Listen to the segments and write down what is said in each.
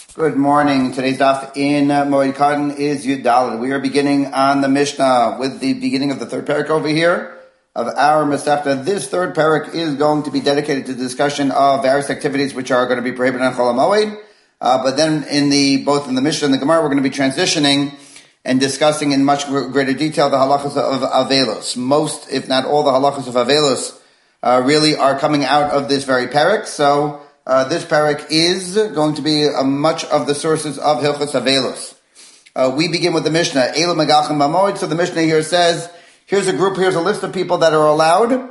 Good morning. Today's daf in Moed Katan is Yud Daled. We are beginning on the Mishnah with the beginning of the third parak over here of our Masechta. This third parak is going to be dedicated to the discussion of various activities which are going to be prohibited on Chol HaMoed. But then both in the Mishnah and the Gemara, we're going to be transitioning and discussing in much greater detail the halachas of Avelos. Most, if not all, the halachas of Avelos really are coming out of this very parak. So this parak is going to be much of the sources of Hilchos Avelos. We begin with the Mishnah, Eilu Megachim B'Moed. So the Mishnah here says, here's a list of people that are allowed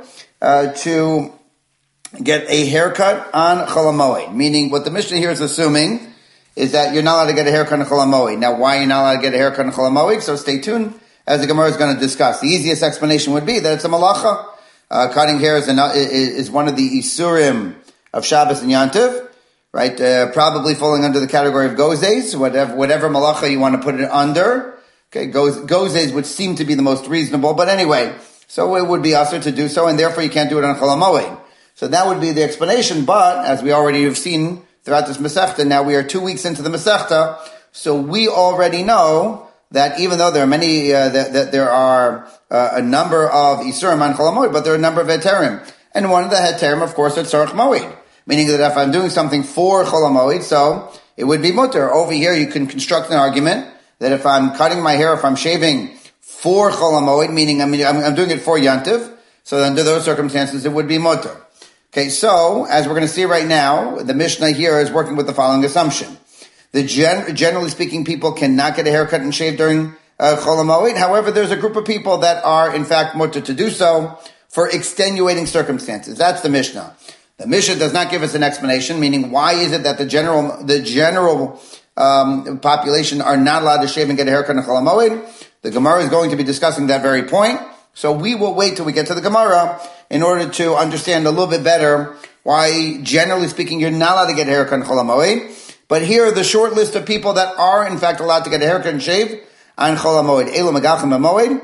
to get a haircut on Chol HaMoed. Meaning, what the Mishnah here is assuming is that you're not allowed to get a haircut on Chol HaMoed. Now, why are you not allowed to get a haircut on Chol HaMoed? So stay tuned, as the Gemara is going to discuss. The easiest explanation would be that it's a malacha. Cutting hair is one of the isurim of Shabbos and Yantiv, right? Probably falling under the category of gozes, whatever malacha you want to put it under. Okay, gozes would seem to be the most reasonable, but anyway, so it would be usher to do so, and therefore you can't do it on Chol HaMoed. So that would be the explanation, but as we already have seen throughout this Masechta, now we are 2 weeks into the Masechta, so we already know that even though there are many, that there are a number of Isurim on Chol HaMoed, but there are a number of Heterim. And one of the Heterim, of course, is Tzarech Moed. Meaning that if I'm doing something for Chol HaMoed, so it would be mutter. Over here, you can construct an argument that if I'm cutting my hair, if I'm shaving for Chol HaMoed, meaning I'm doing it for Yantiv, so under those circumstances, it would be mutter. Okay, so, as we're going to see right now, the Mishnah here is working with the following assumption. Generally speaking, people cannot get a haircut and shave during Chol HaMoed. However, there's a group of people that are, in fact, mutter to do so for extenuating circumstances. That's the Mishnah. The Mishnah does not give us an explanation, meaning why is it that the general population are not allowed to shave and get a haircut in Chol HaMoed? The Gemara is going to be discussing that very point. So we will wait till we get to the Gemara in order to understand a little bit better why, generally speaking, you're not allowed to get a haircut in Chol HaMoed. But here are the short list of people that are, in fact, allowed to get a haircut and shave on Chol HaMoed. Eilu Megachim B'Moed.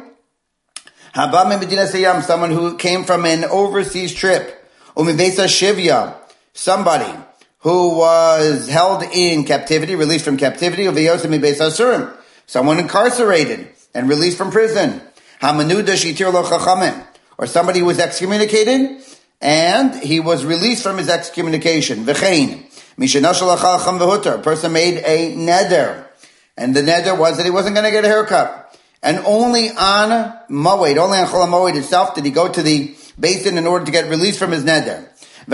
Haba Medina Sayam, someone who came from an overseas trip. Umibesa Shivya, somebody who was held in captivity, released from captivity. Uviyos Umibesa Asurim, someone incarcerated and released from prison. Hamanuda Shitir Lo Chachamim, or somebody who was excommunicated and he was released from his excommunication. V'chein Mishanashal Chacham V'hutar, a person made a neder, and the neder was that he wasn't going to get a haircut. And only on Moed, only on Chol HaMoed itself, did he go to the basin in order to get released from his neder.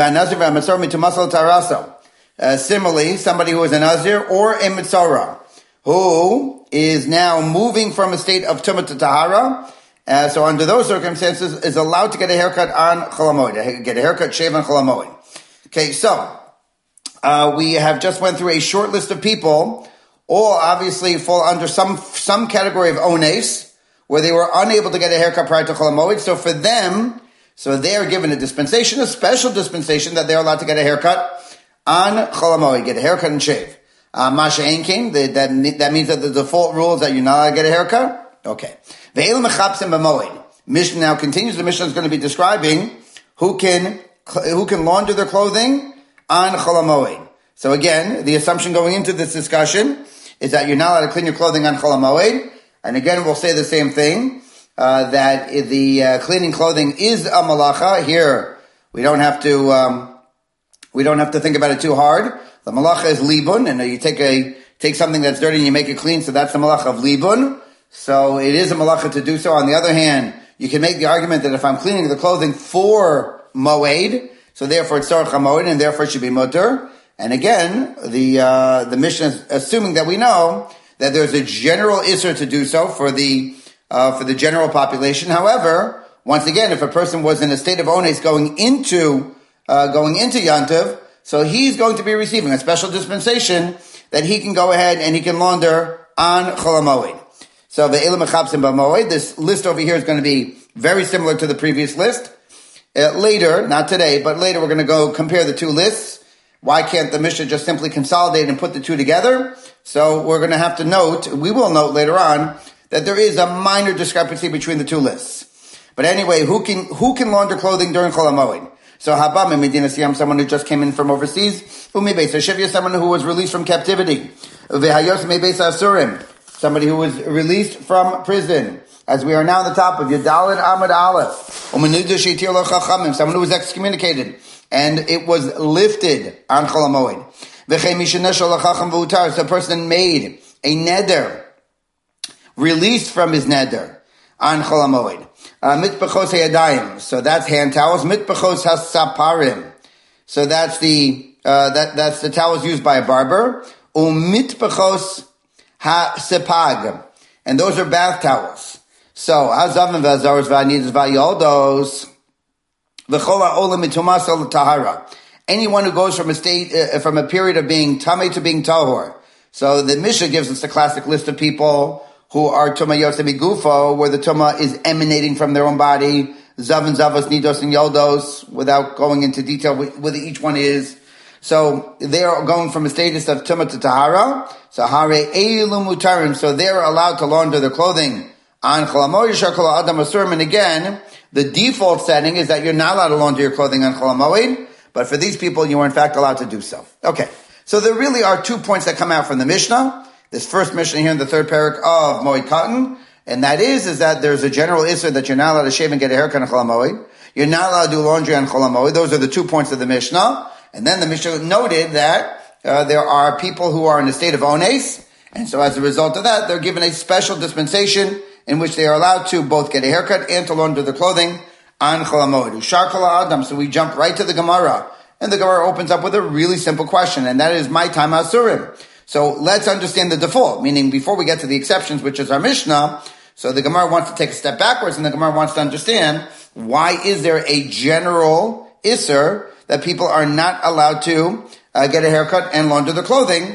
Similarly, somebody who is a Nazir or a Mitzorah, who is now moving from a state of Tumah to Tahara, so under those circumstances, is allowed to get a haircut on Chol HaMoed, get a haircut, shave on Chol HaMoed. Okay, so we have just went through a short list of people. All obviously fall under some category of ones, where they were unable to get a haircut prior to Chol HaMoed. So for them, they are given a dispensation, a special dispensation, that they're allowed to get a haircut on Chol HaMoed, get a haircut and shave. Masha Ein King, that means that the default rule is that you're not allowed to get a haircut. Okay. Ve'elu mechapsim b'moed. Mishnah now continues. The Mishnah is going to be describing who can launder their clothing on Chol HaMoed. So again, the assumption going into this discussion is that you're not allowed to clean your clothing on Chol HaMoed. And again, we'll say the same thing, that the cleaning clothing is a malacha. Here, we don't have to think about it too hard. The malacha is libun, and you take something that's dirty and you make it clean, so that's the malacha of libun. So it is a malacha to do so. On the other hand, you can make the argument that if I'm cleaning the clothing for Moed, so therefore it's Tzarech HaMoed, and therefore it should be mutter. And again, the Mishnah is assuming that we know that there's a general isser to do so for the general population. However, once again, if a person was in a state of ones going into Yantiv, so he's going to be receiving a special dispensation that he can go ahead and he can launder on Chol HaMoed. So ve'elu mechapsim b'moed. This list over here is going to be very similar to the previous list. Later, not today, but later we're going to go compare the two lists. Why can't the Mishnah just simply consolidate and put the two together? So we will note later on, that there is a minor discrepancy between the two lists. But anyway, who can launder clothing during Chol HaMoed? So Habam in Medina Siyam, someone who just came in from overseas. Umi Beis Shivya, someone who was released from captivity. V'hayos me Beis Asurim, somebody who was released from prison. As we are now on the top of Yudalid Amud Aleph. Umenuda Sheitir Lo Chachamim, someone who was excommunicated. And it was lifted on Chol HaMoed. V'chei Mishanesh Lo Chacham V'utar, so a person made a neder, released from his neder on Chol HaMoed. Mitbachos hayadayim, so that's hand towels. Mitbachos hasaparim, so that's that's the towels used by a barber. Mitbachos hasepag, and those are bath towels. So hazavim v'azaros v'anidas v'yoldos v'chol ha'olam mitumas al tahara. Anyone who goes from from a period of being tamei to being tahor. So the Mishnah gives us the classic list of people who are Tuma Yosef Gufo, where the Tuma is emanating from their own body, Zav and Zavos, Nidos and Yoldos, without going into detail whether each one is. So they are going from a status of Tuma to Tahara. So Hare Eilu Mutarim, so they're allowed to launder their clothing on Chol HaMoed Shakol Adam Asurim. And again, the default setting is that you're not allowed to launder your clothing on Chol HaMoed, but for these people, you are in fact allowed to do so. Okay, so there really are 2 points that come out from the Mishnah. This first Mishnah here in the third parak of Moed Katan, and that is that there's a general issur that you're not allowed to shave and get a haircut on Chol HaMoed. You're not allowed to do laundry on Chol HaMoed. Those are the 2 points of the Mishnah. And then the Mishnah noted that there are people who are in a state of ones, and so as a result of that, they're given a special dispensation in which they are allowed to both get a haircut and to launder their clothing on Chol HaMoed. Ushar Kol Adam. So we jump right to the Gemara, and the Gemara opens up with a really simple question, and that is my time Asurim. So let's understand the default, meaning before we get to the exceptions, which is our Mishnah. So the Gemara wants to take a step backwards, and the Gemara wants to understand why is there a general issur that people are not allowed to get a haircut and launder their clothing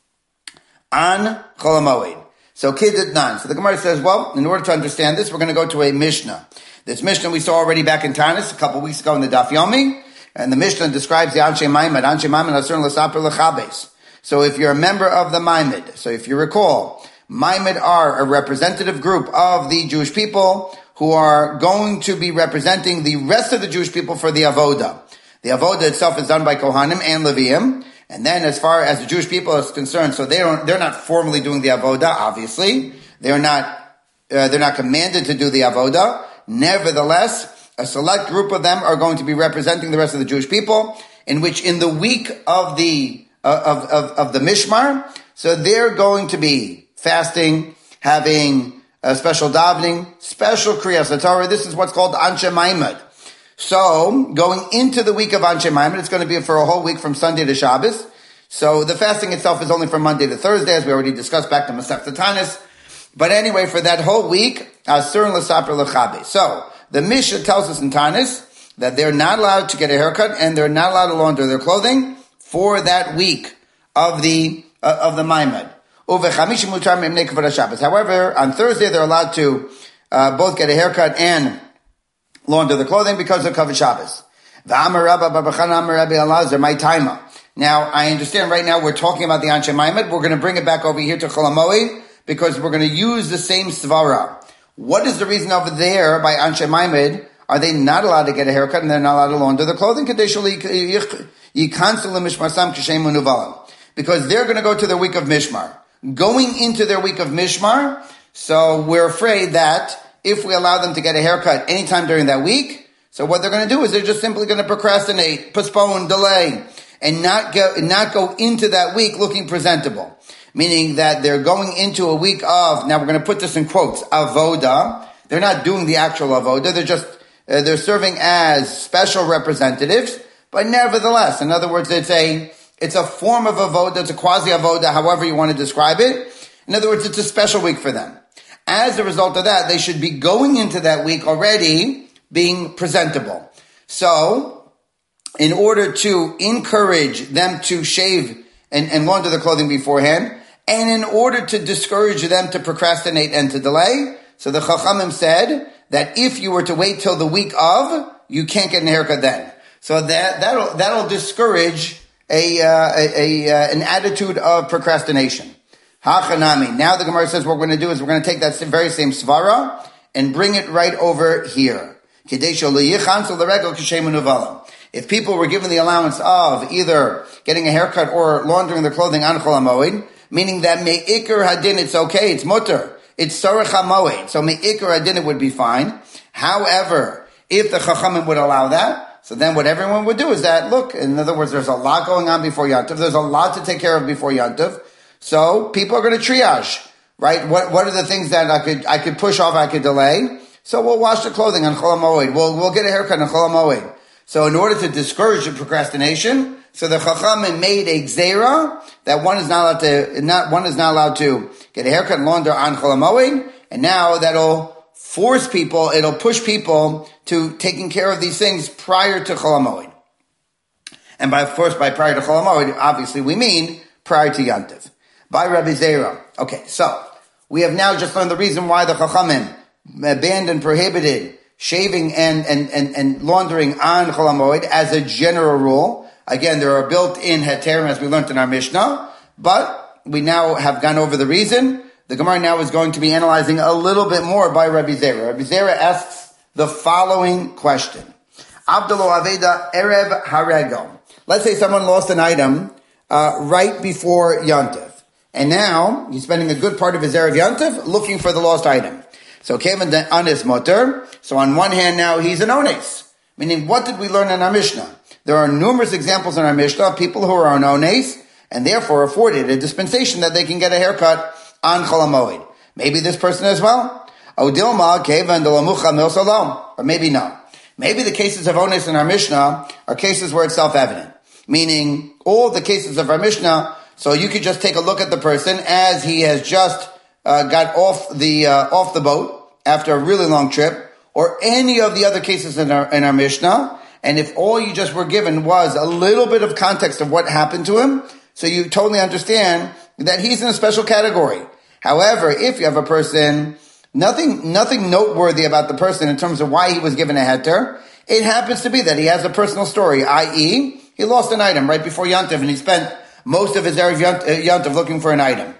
on Chol HaMoed. So Kidetnan. So the Gemara says, well, in order to understand this, we're going to go to a Mishnah. This Mishnah we saw already back in Tanis a couple weeks ago in the Daf Yomi, and the Mishnah describes the Anshe Maimed. Anshe Maimed Asur L'Saper L'Chabes. So if you're a member of the Maimed, so if you recall, Maimed are a representative group of the Jewish people who are going to be representing the rest of the Jewish people for the Avoda. The Avoda itself is done by Kohanim and Leviim. And then as far as the Jewish people is concerned, so they're not formally doing the Avoda, obviously. They're not commanded to do the Avoda. Nevertheless, a select group of them are going to be representing the rest of the Jewish people, in which in the week of the Mishmar, so they're going to be fasting, having a special davening, special Kriyas HaTorah. This is what's called Anshe Maimed. So, going into the week of Anshe Maimed, it's going to be for a whole week from Sunday to Shabbos. So, the fasting itself is only from Monday to Thursday, as we already discussed back to Masechta Tanis. But anyway, for that whole week, Asur L'Saper L'Chabe. So, the Mishnah tells us in Tanis that they're not allowed to get a haircut and they're not allowed to launder their clothing for that week of the Maimed. However, on Thursday they're allowed to both get a haircut and launder the clothing because of Kavod Shabbos. Now, I understand right now we're talking about the Anshe Maimed. We're going to bring it back over here to Chol HaMoed because we're going to use the same svara. What is the reason over there by Anshe Maimed? Are they not allowed to get a haircut and they're not allowed to launder their clothing? Because they're going to go to their week of Mishmar. Going into their week of Mishmar, so we're afraid that if we allow them to get a haircut anytime during that week, so what they're going to do is they're just simply going to procrastinate, postpone, delay, and not go into that week looking presentable. Meaning that they're going into a week of, now we're going to put this in quotes, avoda. They're not doing the actual avoda. They're serving as special representatives, but nevertheless, in other words, it's a form of avoda, it's a quasi-avoda, however you want to describe it. In other words, it's a special week for them. As a result of that, they should be going into that week already being presentable. So, in order to encourage them to shave and launder their clothing beforehand, and in order to discourage them to procrastinate and to delay, so the Chachamim said that if you were to wait till the week of, you can't get a haircut then. So that'll discourage an attitude of procrastination. Hachanami. Now the Gemara says what we're going to do is we're going to take that very same svara and bring it right over here. If if people were given the allowance of either getting a haircut or laundering their clothing on Chol HaMoed, meaning that me'ikr hadin, it's okay, it's mutter, it's sarach HaMoed, so me'ikr hadin, it would be fine. However, if the Chachamim would allow that, so then what everyone would do is that, look, in other words, there's a lot going on before Yantav, there's a lot to take care of before Yantav, so people are going to triage, right? What are the things that I could push off, I could delay? So we'll wash the clothing on Chol HaMoed, we'll get a haircut on Chol HaMoed. So in order to discourage the procrastination, so the Chachamim made a gzeira that one is not allowed to get a haircut and launder on Chol HaMoed, and now that'll force people, it'll push people to taking care of these things prior to Chol HaMoed. And by prior to Chol HaMoed, obviously we mean prior to Yantiv. By Rabbi Zera. Okay, so we have now just learned the reason why the Chachamim banned and prohibited shaving and laundering on Chol HaMoed as a general rule. Again, there are built-in heterim as we learned in our Mishnah, but we now have gone over the reason. The Gemara now is going to be analyzing a little bit more by Rabbi Zera. Rabbi Zera asks the following question. Abdalo Aveda Erev Harego. Let's say someone lost an item right before Yantiv. And now he's spending a good part of his Erev Yantiv looking for the lost item. So Kevin Anis Motor. So on one hand now he's an Ones. Meaning, what did we learn in our Mishnah? There are numerous examples in our Mishnah of people who are on Ones and therefore afforded a dispensation that they can get a haircut on Chol HaMoed. Maybe this person as well. Odilma Kevin Delamucha Mil Salom. Or maybe no. Maybe the cases of Ones in our Mishnah are cases where it's self-evident. Meaning, all the cases of our Mishnah, so you could just take a look at the person as he has just got off the boat after a really long trip, or any of the other cases in our Mishnah, and if all you just were given was a little bit of context of what happened to him, so you totally understand that he's in a special category. However, if you have a person, nothing noteworthy about the person in terms of why he was given a heter, it happens to be that he has a personal story, i.e., he lost an item right before Yantiv, and he spent most of his Erev Yantiv looking for an item.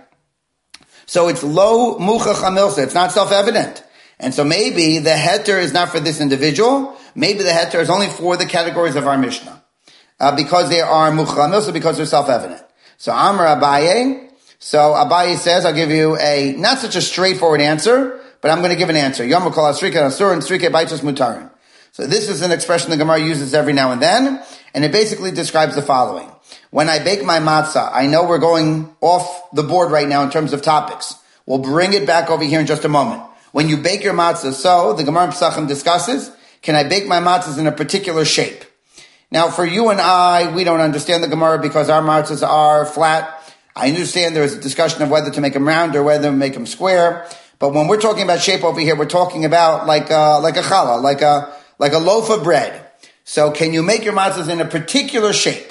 So it's lo mucha chamilsa. It's not self-evident. And so maybe the heter is not for this individual. Maybe the heter is only for the categories of our Mishnah. Because they are mucha chamilsa, because they're self-evident. So Amar Abaye. So Abaye says, I'll give you not such a straightforward answer, but I'm going to give an answer. Yom kol asrika asur and srika baitus mutarim. So this is an expression the Gemara uses every now and then, and it basically describes the following. When I bake my matzah, I know we're going off the board right now in terms of topics. We'll bring it back over here in just a moment. When you bake your matzah, so the Gemara Pesachim discusses, can I bake my matzahs in a particular shape? Now for you and I, we don't understand the Gemara because our matzahs are flat. I understand there's a discussion of whether to make them round or whether to make them square. But when we're talking about shape over here, we're talking about like a challah, like a loaf of bread. So can you make your matzahs in a particular shape?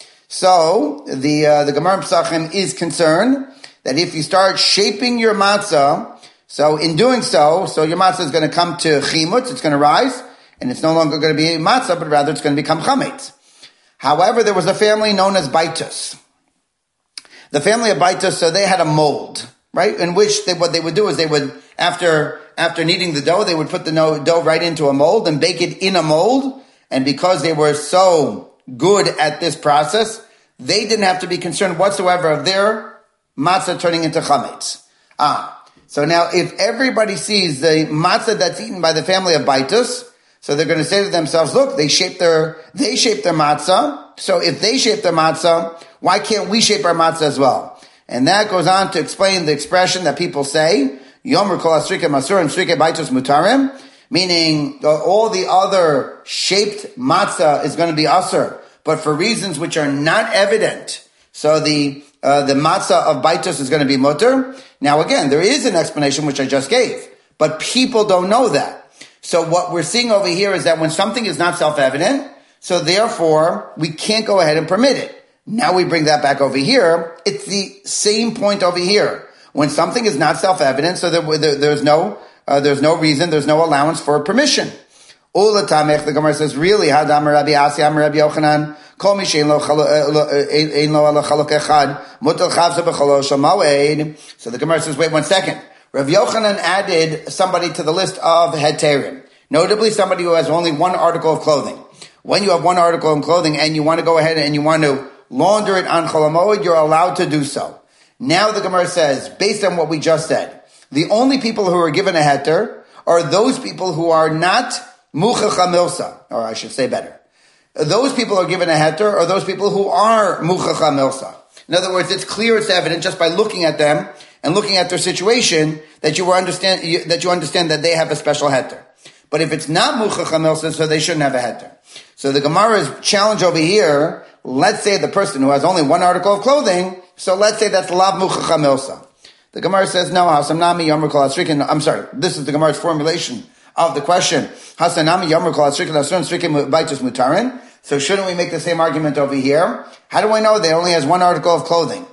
So the Gemara Pesachim is concerned that if you start shaping your matzah, so in doing so your matzah is going to come to chimutz, it's going to rise, and it's no longer going to be matzah, but rather it's going to become chametz. However, there was a family known as Baitus. The family of Baitus, so they had a mold, right? In which what they would do is they would, after kneading the dough, they would put the dough right into a mold and bake it in a mold. And because they were so good at this process, they didn't have to be concerned whatsoever of their matzah turning into chametz. So now if everybody sees the matzah that's eaten by the family of Baitus, so they're going to say to themselves, look, they shaped their matzah. So if they shape their matzah, why can't we shape our matzah as well? And that goes on to explain the expression that people say, Yomer kol asrika masur and srika Baitus mutarim, meaning all the other shaped matzah is going to be asur, but for reasons which are not evident. So the matzah of Baitus is going to be mutter. Now again, there is an explanation which I just gave, but people don't know that. So what we're seeing over here is that when something is not self-evident, so therefore we can't go ahead and permit it. Now we bring that back over here. It's the same point over here. When something is not self-evident, so there's no reason, there's no allowance for permission. Ula tamech, the Gemara says, really, hadam Rabbi Asi, am Rabbi Yochanan, kol mi shein lo ala chaluk echad, mutal chavza b'chalo shamoed. So the Gemara says, wait 1 second. Rabbi Yochanan added somebody to the list of heterim, notably somebody who has only one article of clothing. when you have one article in clothing and you want to go ahead and you want to launder it on Chol HaMoed, you're allowed to do so. Now the Gemara says, based on what we just said, the only people who are given a heter are those people who are not muchacha milsa, or I should say better. Those people are given a heter are those people who are muchacha milsa. In other words, it's clear, it's evident just by looking at them and looking at their situation that you understand that they have a special heter. But if it's not muchacha milsa, so they shouldn't have a heter. So the Gemara's challenge over here, let's say the person who has only one article of clothing, so let's say that's lav muchacha milsa. The Gemara says, no, hasanami yomar kol asrikin. I'm sorry, this is the Gemara's formulation of the question. Hasanami yomar kol asrikin asrun srikin baitus mutarin. So shouldn't we make the same argument over here? How do I know they only has one article of clothing?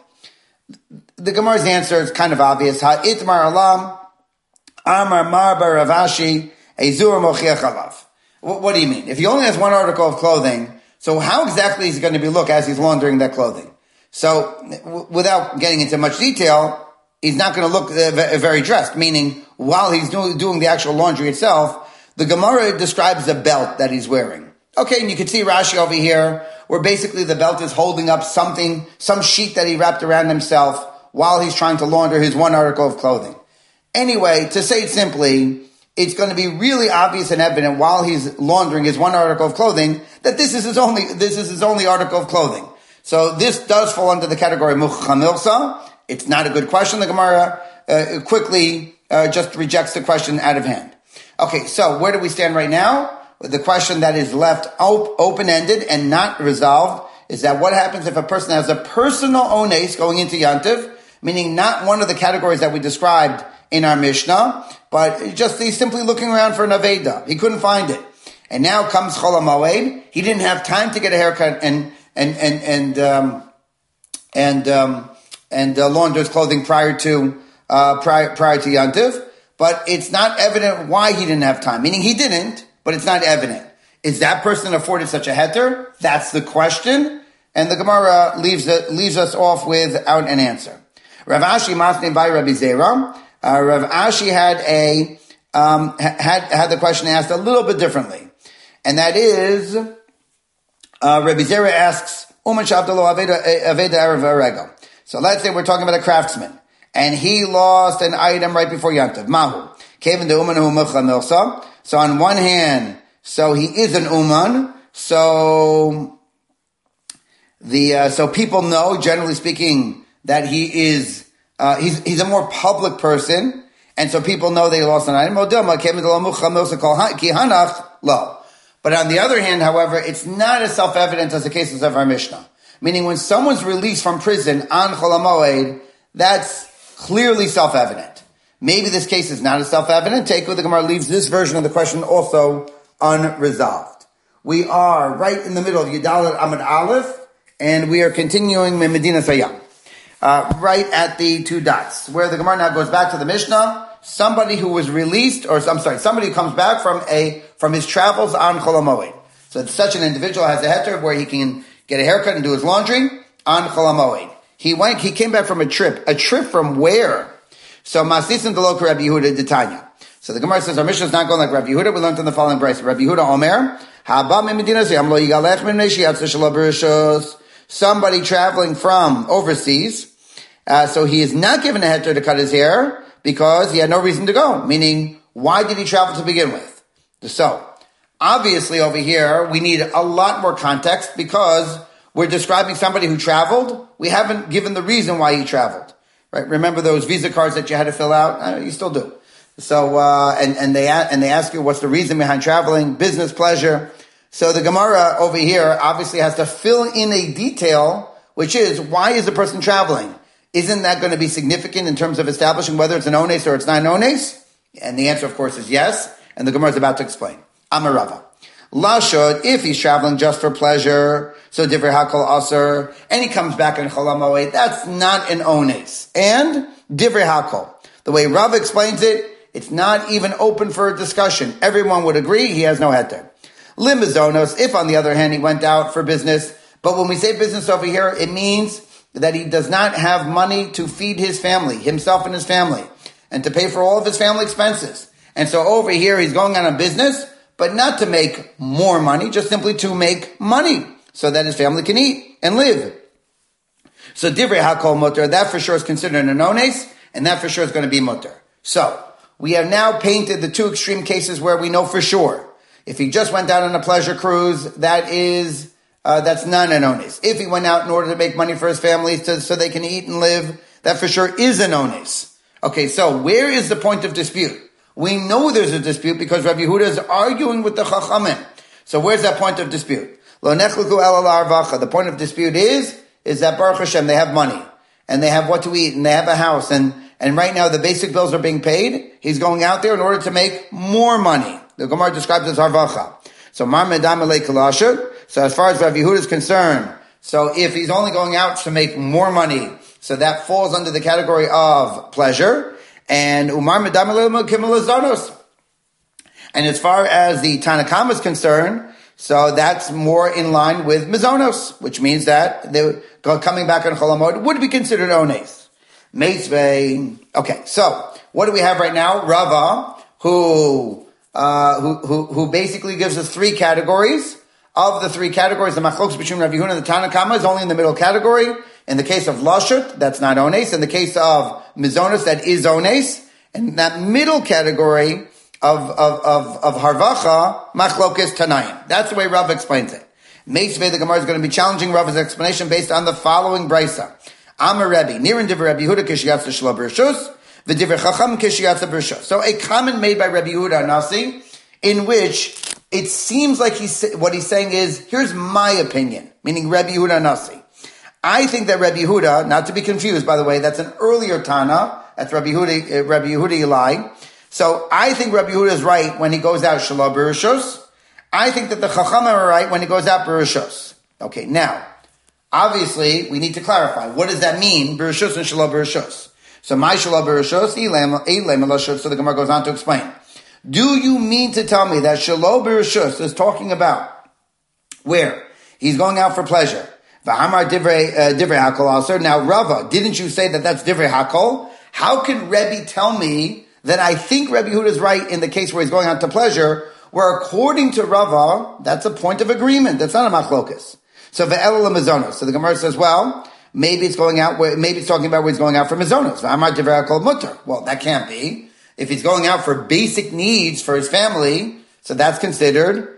The Gemara's answer is kind of obvious. Ha'itmar alam, amar marba ravashi, ezur mochiach alav. What do you mean? If he only has one article of clothing, so how exactly is he going to be look as he's laundering that clothing? So without getting into much detail, he's not going to look very dressed, meaning while he's doing the actual laundry itself, the Gemara describes the belt that he's wearing. Okay, and you can see Rashi over here, where basically the belt is holding up something, some sheet that he wrapped around himself while he's trying to launder his one article of clothing. Anyway, to say it simply, it's going to be really obvious and evident while he's laundering his one article of clothing that this is his only article of clothing. So this does fall under the category muchacha milsa. It's not a good question. The Gemara quickly just rejects the question out of hand. Okay, so where do we stand right now? The question that is left open-ended and not resolved is that what happens if a person has a personal ones going into Yantiv, meaning not one of the categories that we described in our Mishnah, but just he's simply looking around for an Aveda. He couldn't find it. And now comes Chol HaMoed. He didn't have time to get a haircut and launder his clothing prior to Yantiv, but it's not evident why he didn't have time. Meaning he didn't, but it's not evident. Is that person afforded such a heter? That's the question, and the Gemara leaves us off without an answer. Rav Ashi masnei by Rabbi Zera. Rav Ashi had the question asked a little bit differently, and that is Rabbi Zera asks, Uman shavdalo aveda erev harega. So let's say we're talking about a craftsman, and he lost an item right before Yantav. Mahu. Kevin de Uman hu muchacha milsa. So on one hand, so he is an Uman, so people know, generally speaking, that he is, he's a more public person, and so people know they lost an item. But on the other hand, however, it's not as self-evident as the cases of our Mishnah. Meaning when someone's released from prison on Chol HaMoed, that's clearly self-evident. Maybe this case is not as self-evident. Take with the Gemara leaves this version of the question also unresolved. We are right in the middle of Yudalet Amud Aleph, and we are continuing Medina Sayyam. Right at the two dots, where the Gemara now goes back to the Mishnah. Somebody who was released, somebody who comes back from his travels on Chol HaMoed. So such an individual has a heter where he can get a haircut and do his laundry on Chol HaMoed. He came back from a trip from where? So Masisim Deloka Rabbi Yehuda D'Tanya. So the Gemara says our Mishnah is not going like Rabbi Yehuda. We learned in the following verse. Rabbi Yehuda Omer, somebody traveling from overseas, so he is not given a heter to cut his hair because he had no reason to go. Meaning, why did he travel to begin with? So, obviously over here, we need a lot more context because we're describing somebody who traveled. We haven't given the reason why he traveled. Right? Remember those Visa cards that you had to fill out? You still do. So, and they ask you what's the reason behind traveling, business, pleasure. So the Gemara over here obviously has to fill in a detail, which is, why is the person traveling? Isn't that going to be significant in terms of establishing whether it's an ones or it's not an ones? And the answer, of course, is yes. And the Gemara is about to explain. Amarava. Lashod, if he's traveling just for pleasure, so divrei hakol aser, and he comes back in Chol HaMoed, that's not an ones. And divrei hakol. The way Rav explains it, it's not even open for a discussion. Everyone would agree he has no heter. Limazonos, if on the other hand he went out for business, but when we say business over here, it means that he does not have money to feed his family, himself and his family, and to pay for all of his family expenses. And so over here he's going on a business, but not to make more money, just simply to make money so that his family can eat and live. So divrei hakol mutter, that for sure is considered an ones, and that for sure is going to be mutter. So we have now painted the two extreme cases where we know for sure. If he just went out on a pleasure cruise, that's not an ones. If he went out in order to make money for his family so they can eat and live, that for sure is an ones. Okay, so where is the point of dispute? We know there's a dispute because Rabbi Yehuda is arguing with the Chachamim. So where's that point of dispute? Lo nechluku ela la'arvacha. The point of dispute is that Baruch Hashem, they have money, and they have what to eat, and they have a house, and right now the basic bills are being paid. He's going out there in order to make more money. The Gemara describes it as harvacha. So mar medam elei kalasher. So as far as Rabbi Yehuda is concerned, so if he's only going out to make more money, so that falls under the category of pleasure. And umar medam elei kimelazonos. And as far as the Tanna Kama is concerned, so that's more in line with mizonos, which means that they coming back on Chol HaMoed would be considered ones. Meitzvei. Okay, so what do we have right now? Rava, who basically gives us three categories. Of the three categories, the machlokes between Rabbi Yehuda and the Tanna Kama is only in the middle category. In the case of lashut, that's not ones. In the case of mizonos, that is ones. And that middle category of harvacha, machlokes tanayim. That's the way Rav explains it. Meisvei, the Gemara is going to be challenging Rav's explanation based on the following brisa. Amar Rebbe, Nirin divrei Rabbi Yehuda kishiyatz shelo b'rishus, v'divrei chacham kishiyatz b'rishus. So a comment made by Rabbi Yehuda Nasi, in which it seems like what he's saying is, here's my opinion, meaning Rabbi Yehuda Nasi. I think that Rabbi Yehuda, not to be confused, by the way, that's an earlier Tana, that's Rabbi Yehuda Eli. So I think Rabbi Yehuda is right when he goes out shelo b'rishus. I think that the Chachamim are right when he goes out b'rishus. Okay, now, obviously, we need to clarify. What does that mean, b'rishus and shelo b'rishus? So my shelo b'rishus, eilem elashut, so the Gemara goes on to explain. Do you mean to tell me that shelo b'rishus is talking about where he's going out for pleasure? V'hamar divrei hakol also. Now, Rava, didn't you say that that's divrei hakol? How can Rebbe tell me that I think Rabbi Yehuda is right in the case where he's going out to pleasure, where according to Rava, that's a point of agreement. That's not a machlokas. So ve'el mizonos. So the Gemara says, well, maybe it's talking about where he's going out for mizonos. V'hamar divrei hakol mutter. Well, that can't be. If he's going out for basic needs for his family, so that's considered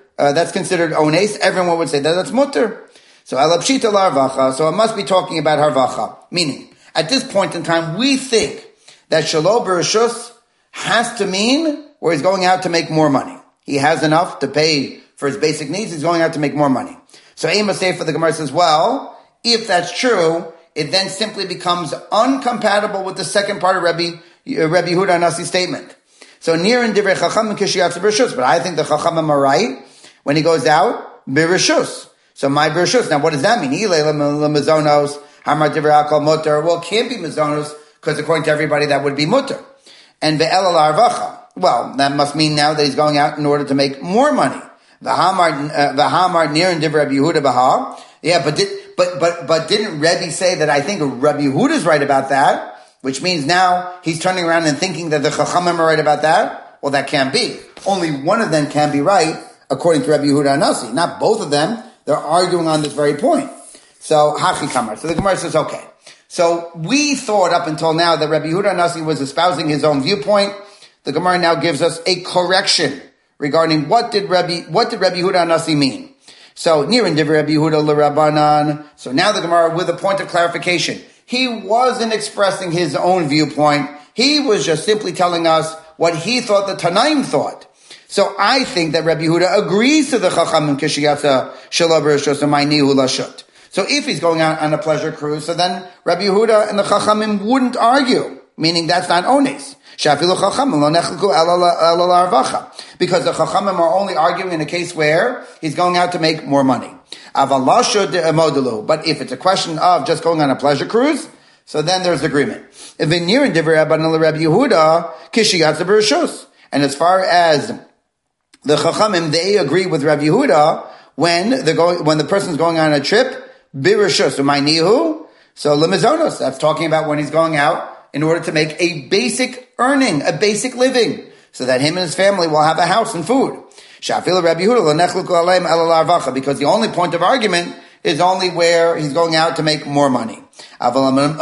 ones. Everyone would say that that's mutter. So alapshita larvacha. So it must be talking about harvacha. Meaning, at this point in time, we think that shelo b'rishus has to mean where he's going out to make more money. He has enough to pay for his basic needs. He's going out to make more money. So Amos Sefer, the Gemara says, well, if that's true, it then simply becomes uncompatible with the second part of Rabbi Yehuda Nasi's statement. So near in divrei chacham kishiyatz b'rishus, but I think the chachamim are right when he goes out b'rishus. So my b'rishus. Now what does that mean? Mizonos, hamar divrei hakol mutter. Well, it can't be mizonos because according to everybody that would be mutter. And ve'el arvacha. Well, that must mean now that he's going out in order to make more money. V'hamar near in divrei Rabbi Yehuda b'ha. Yeah, but didn't Rebbe say that I think Rabbi Yehuda is right about that? Which means now he's turning around and thinking that the Chachamim are right about that? Well, that can't be. Only one of them can be right, according to Rabbi Yehuda Nasi. Not both of them. They're arguing on this very point. So, Hachi Kamar. So the Gemara says, okay. So we thought up until now that Rabbi Yehuda Nasi was espousing his own viewpoint. The Gemara now gives us a correction regarding what did Rabbi Yehuda Nasi mean. So, Nirin divrei Rabbi Yehuda l'Rabbanan. So now the Gemara with a point of clarification. He wasn't expressing his own viewpoint. He was just simply telling us what he thought the Tanaim thought. So I think that Rabbi Yehuda agrees to the Chachamim kishiyatza shelo b'rishus u'maynihu lashut. So if he's going out on a pleasure cruise, so then Rabbi Yehuda and the Chachamim wouldn't argue, meaning that's not ones. Shafilu Chachamim lo nechluku ela la'arvacha. Because the Chachamim are only arguing in a case where he's going out to make more money. But if it's a question of just going on a pleasure cruise, so then there's agreement. And as far as the Chachamim, they agree with Rabbi Yehuda when the person's going on a trip, birishus umaynihu. So lemizonos, that's talking about when he's going out in order to make a basic earning, a basic living, so that him and his family will have a house and food. Because the only point of argument is only where he's going out to make more money. But when it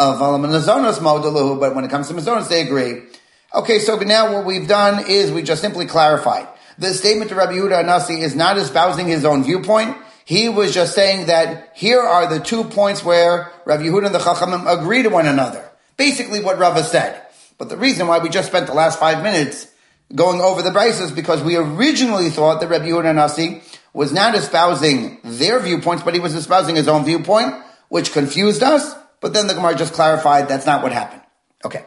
comes to mazonos, they agree. Okay, so now what we've done is we just simply clarified. The statement to Rabbi Yehuda Anasi is not espousing his own viewpoint. He was just saying that here are the 2 points where Rabbi Yehuda and the Chachamim agree to one another. Basically what Rava said. But the reason why we just spent the last 5 minutes going over the Brisa is because we originally thought that Rabbi Yehuda Anasi was not espousing their viewpoints, but he was espousing his own viewpoint, which confused us. But then the Gemara just clarified that's not what happened. Okay.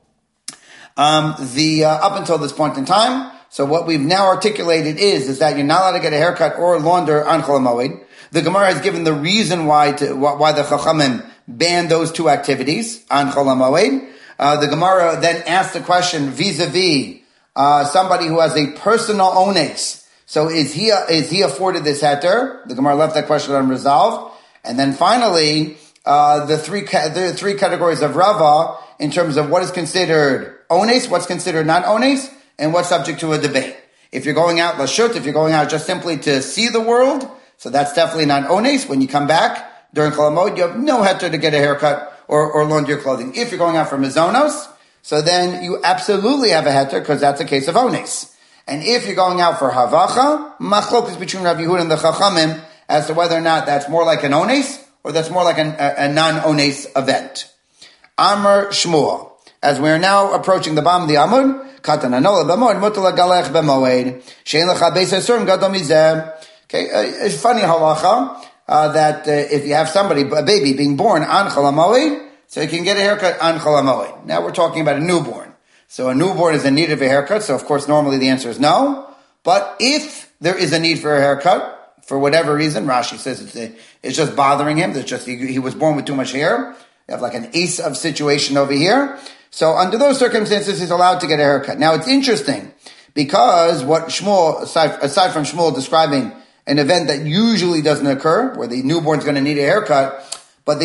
Up until this point in time, so what we've now articulated is that you're not allowed to get a haircut or launder on Chol HaMoed. The Gemara has given the reason why the Chachamim banned those 2 activities on Chol HaMoed. The Gemara then asked the question vis-a-vis somebody who has a personal ones. So is he afforded this heter? The Gemara left that question unresolved. And then finally, the three categories of Rava in terms of what is considered ones, what's considered not ones, and what's subject to a debate. If you're going out lashut, if you're going out just simply to see the world, so that's definitely not ones. When you come back during Chol HaMoed, you have no heter to get a haircut or launder your clothing. If you're going out for mazonos, so then you absolutely have a heter because that's a case of ones. And if you're going out for havacha, machlok is between Rabbi Yehuda and the Chachamim as to whether or not that's more like an ones or that's more like a non-ones event. Amar Shmuel. As we are now approaching the bottom of the Amud, Katan Anola b'moed, mutal galech b'moed, shein lecha beis hasurim gadol mizeh. Okay, it's funny halacha that if you have somebody, a baby being born on Chol HaMoed, so you can get a haircut on Chol HaMoed. Now we're talking about a newborn. So a newborn is in need of a haircut, so of course normally the answer is no. But if there is a need for a haircut, for whatever reason, Rashi says it's just bothering him, that just he was born with too much hair. You have like an ace of situation over here. So under those circumstances, he's allowed to get a haircut. Now it's interesting, because what Shmuel, aside from Shmuel describing an event that usually doesn't occur, where the newborn's going to need a haircut, but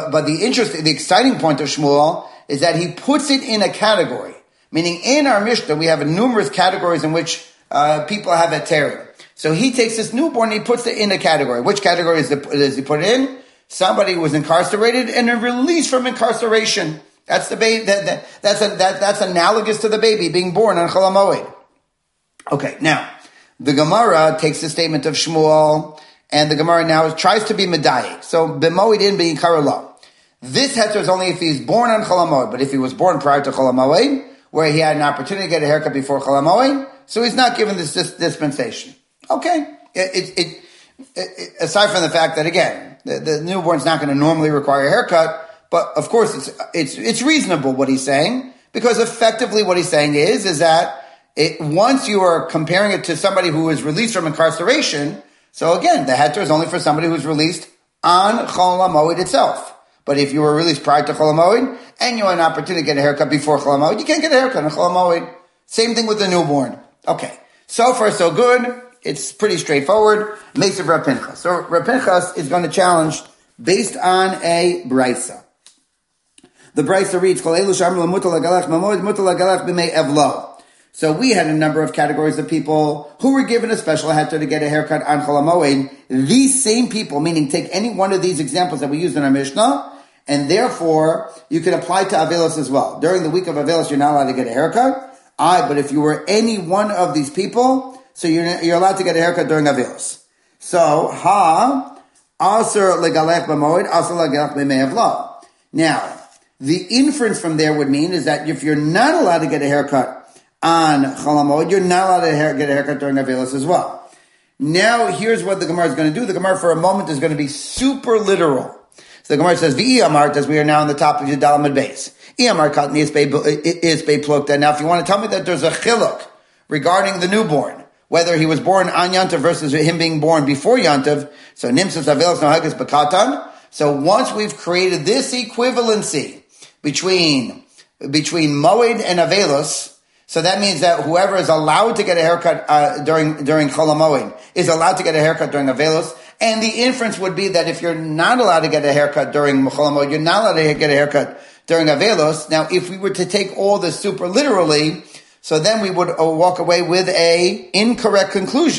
the exciting point of Shmuel is that he puts it in a category. Meaning in our Mishnah, we have numerous categories in which people have a terror. So he takes this newborn and he puts it in a category. Which category does he put it in? Somebody who was incarcerated and a release from incarceration. That's the baby. That's analogous to the baby being born on Chol HaMoed. Okay, now the Gemara takes the statement of Shmuel, and the Gemara now tries to be medayik. So b'moed in being karalo. This heter is only if he's born on Chol HaMoed, but if he was born prior to Chol HaMoed, where he had an opportunity to get a haircut before Chol HaMoed, so he's not given this dispensation. Okay, aside from the fact that again, the newborn's not going to normally require a haircut. But of course, it's reasonable what he's saying, because effectively what he's saying is that once you are comparing it to somebody who is released from incarceration, so again, the heter is only for somebody who's released on Chol HaMoed itself. But if you were released prior to Chol HaMoed and you had an opportunity to get a haircut before Chol HaMoed, you can't get a haircut on Chol HaMoed. Same thing with the newborn. Okay, so far so good. It's pretty straightforward. Makes of Rav Pinchas. So Rav Pinchas is going to challenge based on a brisa. The brisa reads, so we had a number of categories of people who were given a special heter to get a haircut on Chol HaMoed. These same people, meaning take any one of these examples that we used in our Mishnah, and therefore you can apply to Avelos as well. During the week of Avelos, you're not allowed to get a haircut. But if you were any one of these people, so you're allowed to get a haircut during Avelos. So, asur legalech b'moed, asur legalech b'mei avlo. Now, the inference from there would mean is that if you're not allowed to get a haircut on Chol HaMoed, you're not allowed to get a haircut during Avelos as well. Now, here's what the Gemara is going to do. The Gemara, for a moment, is going to be super literal. So the Gemara says, "V'i amart," as we are now on the top of Yudal Amud Beis. I'amar katni is bei plukta. Now, if you want to tell me that there's a chiluk regarding the newborn, whether he was born on Yantav versus him being born before Yantav, so nimsas Avelos nohagas b'katan. So once we've created this equivalency between Moed and Avelos, so that means that whoever is allowed to get a haircut during Chol HaMoed is allowed to get a haircut during Avelos. And the inference would be that if you're not allowed to get a haircut during Chol HaMoed, you're not allowed to get a haircut during Avelos. Now, if we were to take all this super literally, so then we would walk away with a incorrect conclusion.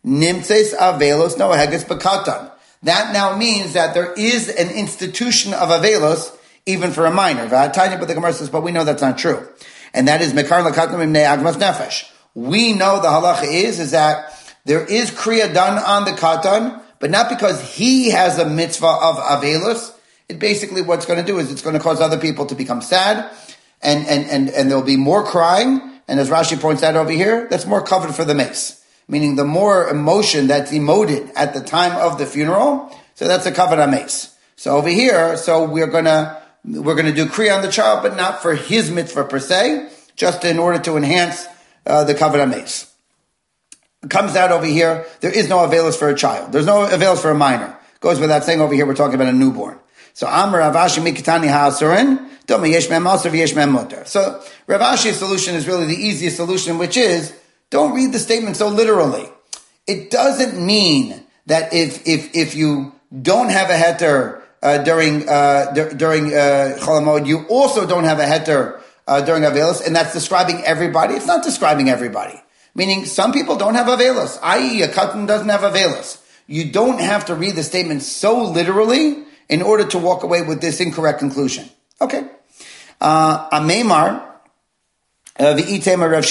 Nimtses avelos noheges bekatan. That now means that there is an institution of avelos even for a minor. But the Gemara says, but we know that's not true. And that is mekar lekatan mimnei agmas nefesh. We know the halacha is that there is kriya done on the katan, but not because he has a mitzvah of avelos. It basically what's going to do is it's going to cause other people to become sad, and there'll be more crying. And as Rashi points out over here, that's more covered for the mace. Meaning the more emotion that's emoted at the time of the funeral, so that's a kavod mace. So over here, so we're gonna do kriya on the child, but not for his mitzvah per se, just in order to enhance the kavod mace. It comes out over here, there is no availus for a child. There's no availus for a minor. Goes without saying over here, we're talking about a newborn. So Amar Rav Ashi mikitani ha'asurin, doma yesh mem aser v'yesh mem mutar. So Rav Ashi's solution is really the easiest solution, which is, don't read the statement so literally. It doesn't mean that if you don't have a heter during Chol HaMoed, you also don't have a heter during Avelos, and that's describing everybody. It's not describing everybody. Meaning some people don't have Avelos, i.e. a katan doesn't have Avelos. You don't have to read the statement so literally in order to walk away with this incorrect conclusion. Okay. Ameimar. Okay, we're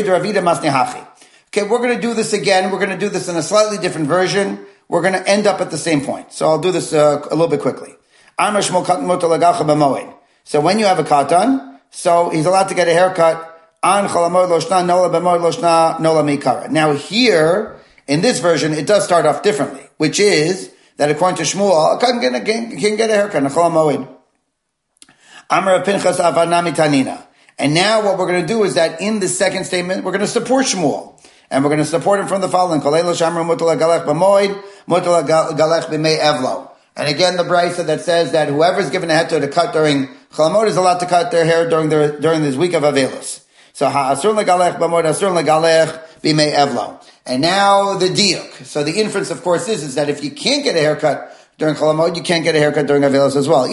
going to do this again. We're going to do this in a slightly different version. We're going to end up at the same point. So I'll do this a little bit quickly. So when you have a katan, so he's allowed to get a haircut. Now here, in this version, it does start off differently, which is that according to Shmuel, a katan can get a haircut. Amar Pinchas Avanami Tanina. And now what we're going to do is that in the second statement, we're going to support Shmuel. And we're going to support him from the following. And again, the brayso that says that whoever's given a heter to cut during Chol HaMoed is allowed to cut their hair during this week of Avelos. So ha'asur legalech b'moed, asur legalech b'mei evlo. And now the diuk. So the inference, of course, is that if you can't get a haircut during Chol HaMoed, you can't get a haircut during Avelos as well.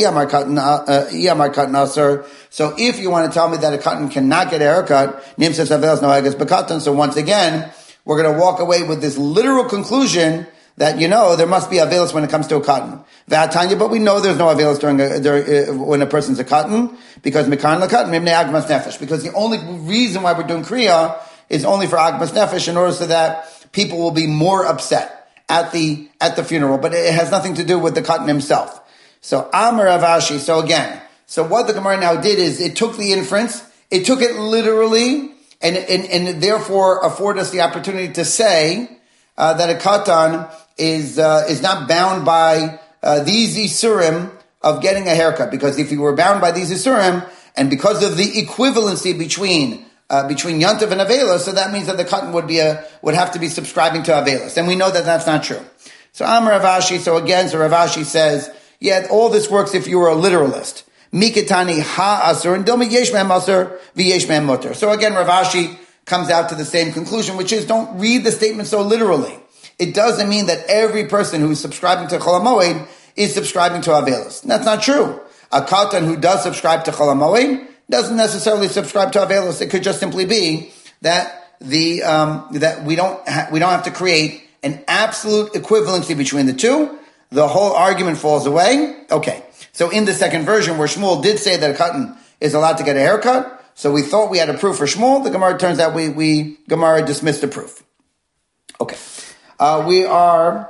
So if you want to tell me that a katan cannot get a haircut, nimses Avelos no hages bekatan. So once again, we're going to walk away with this literal conclusion that, there must be Avelos when it comes to a katan. V'atanya, but we know there's no Avelos when a person's a katan, because mekaran lekatan, mimnei agmas nefesh. Because the only reason why we're doing kriya is only for agmas nefesh, in order so that people will be more upset at the funeral, but it has nothing to do with the katan himself. So Amar Rav Ashi. So again, what the Gemara now did is it took the inference, it took it literally, and therefore afford us the opportunity to say that a katan is not bound by these isurim of getting a haircut, because if you were bound by these isurim, and because of the equivalency between Yantav and Avelos, so that means that the katan would have to be subscribing to Avelos. And we know that that's not true. So Amar Rav Ashi, so Rav Ashi says, all this works if you were a literalist. Mikitani ha-asur, and dilma yesh mehem asur, v'yesh mehem mutter. So again, Rav Ashi comes out to the same conclusion, which is don't read the statement so literally. It doesn't mean that every person who is subscribing to Chol HaMoed is subscribing to Avelos. That's not true. A katan who does subscribe to Chol HaMoed doesn't necessarily subscribe to Avelos. It could just simply be that that we don't have to create an absolute equivalency between the two. The whole argument falls away. Okay. So in the second version where Shmuel did say that a katan is allowed to get a haircut, so we thought we had a proof for Shmuel. The Gemara turns out Gemara dismissed the proof. Okay. We are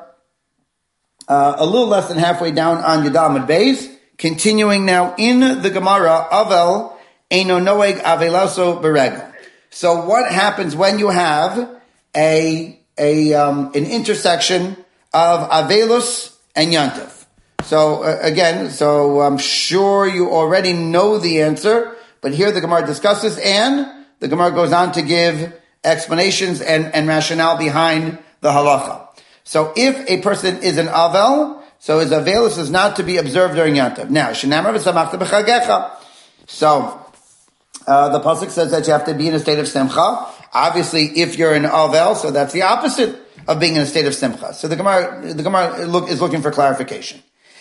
a little less than halfway down on Yudamid Beis. Continuing now in the Gemara, Avel Eino Noeg Avelaso Beregel. So what happens when you have an intersection of Avelus and Yantav? So again, I'm sure you already know the answer, but here the Gemara discusses, and the Gemara goes on to give explanations and rationale behind the halacha. So if a person is an Avel, so his Avelus is not to be observed during Yantav. Now, Shenamar v'samachta b'chagecha. So the pasuk says that you have to be in a state of simcha. Obviously, if you're an Avel, so that's the opposite of being in a state of simcha. So the Gemara is looking for clarification.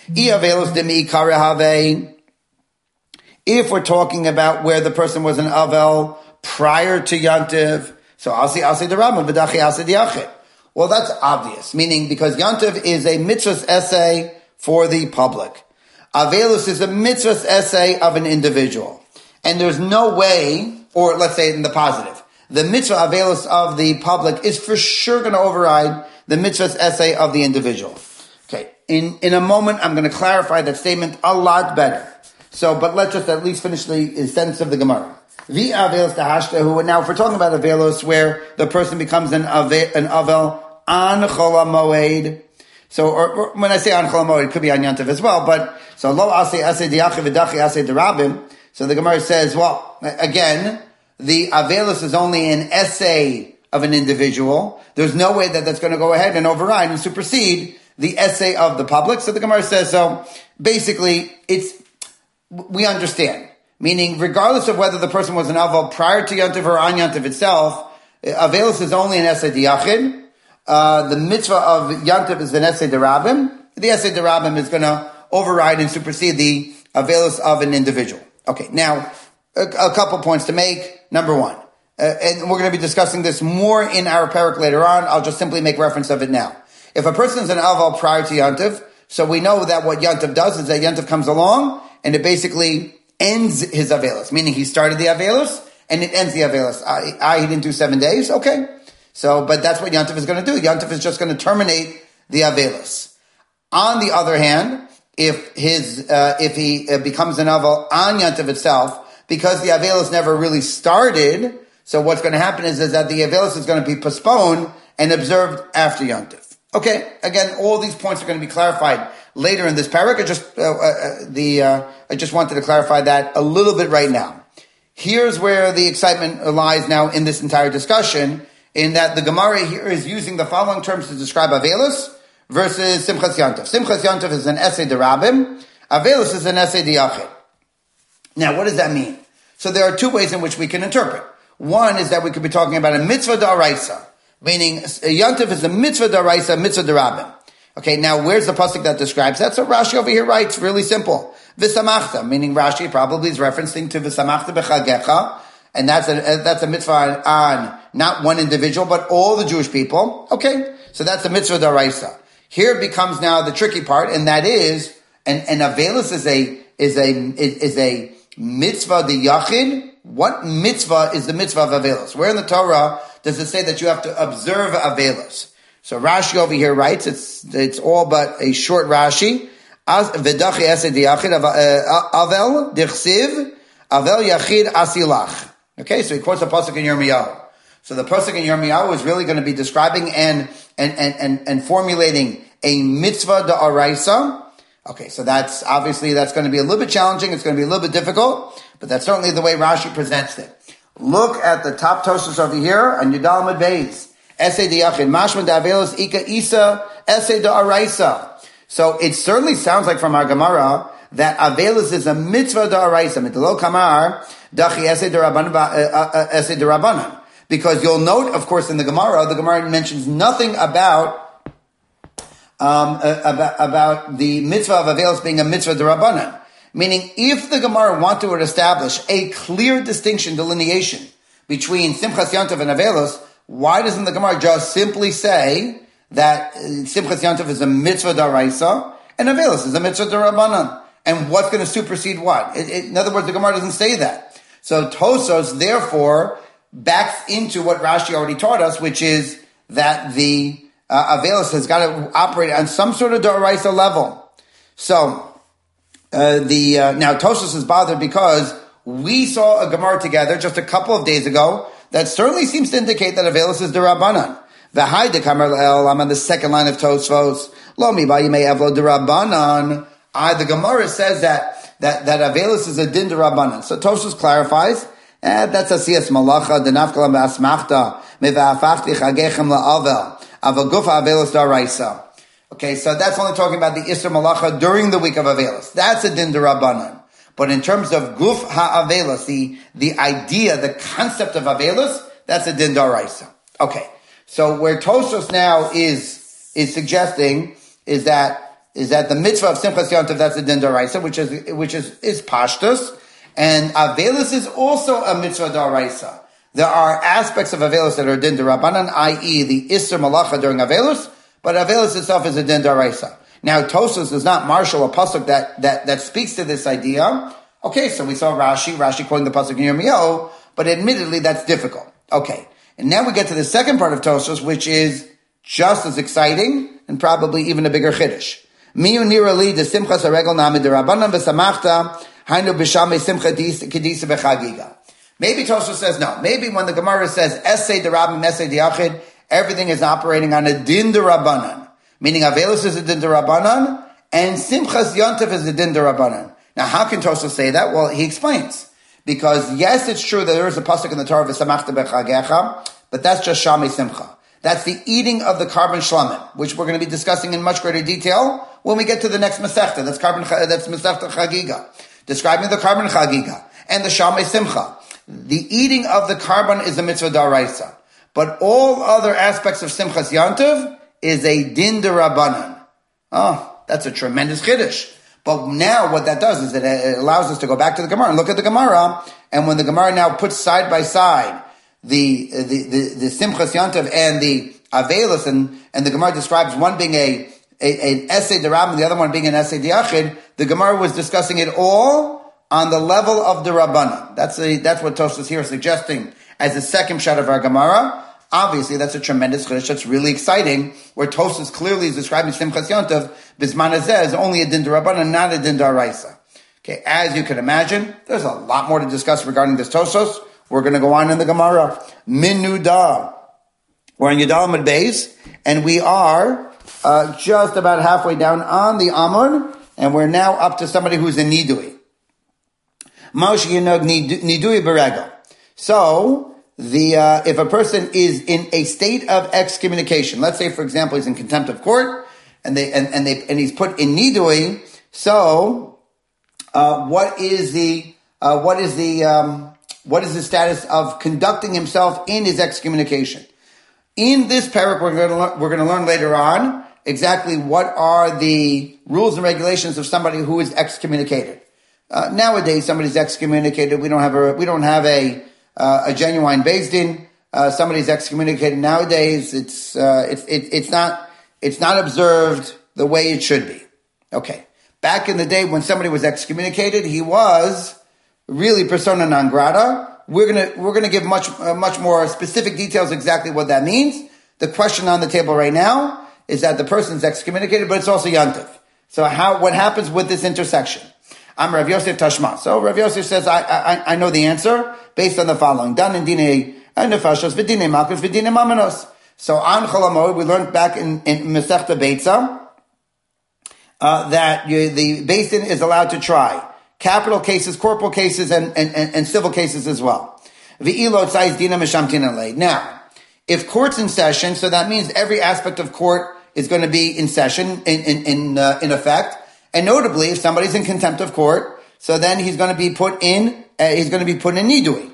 If we're talking about where the person was an Avel prior to Yantiv, so I'll say the Rambam, V'dachi Asi Diachit. Well, that's obvious, meaning because Yantiv is a mitzvah's essay for the public. Avelus is a mitzvah's essay of an individual. And there's no way, or let's say it in the positive, the mitzvah Avelus of the public is for sure going to override the mitzvah's essay of the individual. Okay, in a moment, I'm going to clarify that statement a lot better. So, but let's just at least finish the sentence of the Gemara. The Avelus Tahashtahu, now if we're talking about Avelus where the person becomes an Avel on Chol HaMoed. So, or when I say on Chol HaMoed, it could be on Yantiv as well, but, so Lo Aseh Aseh Diachi V'Dachi Aseh Derabim. So the Gemara says, well, again, the Avelus is only an essay of an individual. There's no way that that's going to go ahead and override and supersede the essay of the public. So the Gemara says, so basically, we understand. Meaning, regardless of whether the person was an Avel prior to Yantiv or on Yantiv itself, Avelus is only an essay Diachid. The mitzvah of Yantiv is an essay Derabim. The essay Derabim is going to override and supersede the Avelus of an individual. Okay, now, a couple points to make. Number one, and we're going to be discussing this more in our parak later on. I'll just simply make reference of it now. If a person is an Aval prior to Yantiv, so we know that what Yantiv does is that Yantiv comes along and it basically ends his Avelus, meaning he started the Avelus and it ends the Avelus. He didn't do 7 days, okay. So, but that's what Yantiv is going to do. Yantiv is just going to terminate the Avelus. On the other hand, if he becomes an Aval on Yantiv itself, because the Avelus never really started, so what's going to happen is that the Avelus is going to be postponed and observed after Yantiv. Okay, again, all these points are going to be clarified later in this parak. I just wanted to clarify that a little bit right now. Here's where the excitement lies now in this entire discussion, in that the Gemara here is using the following terms to describe Avelus versus Simchas Yantiv. Simchas Yantiv is an essay derabim. Avelus is an essay diyachid. Now, what does that mean? So there are two ways in which we can interpret. One is that we could be talking about a mitzvah da'araisa, meaning Yantiv is a mitzvah da'araisa, mitzvah derabim. Okay, now where's the pasuk that describes that? So Rashi over here writes, really simple. V'samachta, meaning Rashi probably is referencing to v'samachta b'chagecha, and that's a mitzvah on not one individual, but all the Jewish people. Okay, so that's a mitzvah da'araisa. Here becomes now the tricky part, and that is, and Avelus is a mitzvah the yachid. What mitzvah is the mitzvah of Avelus? Where in the Torah does it say that you have to observe Avelus? So Rashi over here writes, it's all but a short Rashi. V'dachi esed yachid avel dichsiv avel yachid asilach. Okay, so he quotes a pasuk in Yirmiyahu. So the pasuk in Yirmiyahu is really going to be describing and formulating a mitzvah da'araisa. Okay, so that's going to be a little bit challenging. It's going to be a little bit difficult, but that's certainly the way Rashi presents it. Look at the top Tosfos over here on Yudal Amud Beis. Essay Diyachid, Mashma Da'avelus Ika Isa, Essay Da'araisa. So it certainly sounds like from our Gemara that Avelus is a mitzvah Da'araisa. Mitalo Kamar, Dachi Essay Da'Rabanan. Because you'll note, of course, in the Gemara mentions nothing about the mitzvah of Avelus being a mitzvah Da'Rabanan. Meaning, if the Gemara wanted to establish a clear delineation between Simchas Yantiv and Avelus, why doesn't the Gemara just simply say that Simchas Yantiv is a mitzvah daraisa and Avelus is a mitzvah darabanan? And what's going to supersede what? In other words, the Gemara doesn't say that. So Tosfos therefore backs into what Rashi already taught us, which is that the Avelus has got to operate on some sort of daraisa level. So now Tosfos is bothered because we saw a Gemara together just a couple of days ago that certainly seems to indicate that Avelus is derabanan. V'hai dekamar le'el, I'm on the second line of Tosfos. Lo mi ba'yimei avlo derabanan. The Gemara says that Avelus is a din derabanan. So Tosfos clarifies, that's a siyas malacha, denafkalam ba'asmachta, meva'afachti chagechem la'avel, avagufa Avelus daraisa. Okay, so that's only talking about the Isser Malacha during the week of Avelus. That's a din derabanan. But in terms of guf ha'avelus, the idea, the concept of Avelus, that's a din daraisa. Okay. So where Tosfos now is suggesting is that the mitzvah of Simchas Yantiv, that's a din daraisa, which is pashtus. And Avelus is also a mitzvah daraisa. There are aspects of Avelus that are din derabanan, i.e. the Isser Malacha during Avelus, but Avelus itself is a din daraisa. Now, Tosfos does not marshal a pasuk that speaks to this idea. Okay, so we saw Rashi quoting the pasuk in Yirmiyahu, but admittedly that's difficult. Okay, and now we get to the second part of Tosfos, which is just as exciting and probably even a bigger chiddush. Miyu nirali de simchas haregel nami derabanan v'samachta hainu b'shamei simcha kedisa v'chagiga. Maybe Tosfos says no. Maybe when the Gemara says essay derabim, essay diachid, everything is operating on a din derabanan, meaning Avelus is a din derabanan and Simchas Yontif is a din derabanan. Now, how can Tosfos say that? Well, he explains. Because yes, it's true that there is a pasuk in the Torah v'samachta b'chagecha, but that's just Shamei Simcha. That's the eating of the carbon shlamim, which we're going to be discussing in much greater detail when we get to the next Masechta. That's Masechta Chagiga, describing the carbon Chagiga and the Shamei Simcha. The eating of the carbon is a mitzvah daraisa, but all other aspects of Simchas Yantiv is a din derabanan. Oh, that's a tremendous chiddush. But now what that does is it allows us to go back to the Gemara and look at the Gemara, and when the Gemara now puts side by side the Simchas Yantiv and the Avelus, and the Gemara describes one being an essay derab and the other one being an essay diachid, the Gemara was discussing it all on the level of the Rabbanan. That's what Tosfos here is suggesting as the second shot of our Gemara. Obviously, that's a tremendous chiddush. That's really exciting. Where Tosfos clearly is describing Simchas Yontiv, Bisman Hazeh is only a din d'Rabbanan, not a din d'Oraisa. Okay, as you can imagine, there's a lot more to discuss regarding this Tosfos. We're going to go on in the Gemara. Minuda. We're in Yudal Beis, and we are just about halfway down on the Amud, and we're now up to somebody who's a Nidui. Moshe Yinog Nidui Berego. So, if a person is in a state of excommunication, let's say, for example, he's in contempt of court, and he's put in Nidui, so, what is the status of conducting himself in his excommunication? In this parak, we're going to learn later on exactly what are the rules and regulations of somebody who is excommunicated. Nowadays, somebody's excommunicated. We don't have a genuine Beis Din. Somebody's excommunicated nowadays. It's not observed the way it should be. Okay. Back in the day when somebody was excommunicated, he was really persona non grata. We're gonna give much more specific details exactly what that means. The question on the table right now is that the person's excommunicated, but it's also yantiv. So what happens with this intersection? I'm Rav Yosef Tashma. So Rav Yosef says, I know the answer based on the following. Dan in dine nefashos v'dine malchus v'dine mamanos. So on Chol HaMoed, we learned back in Masechta Beitza that the Beis Din is allowed to try capital cases, corporal cases, and civil cases as well. Now, if court's in session, so that means every aspect of court is going to be in session, in effect. And notably, if somebody's in contempt of court, so then he's going to be put in nidui.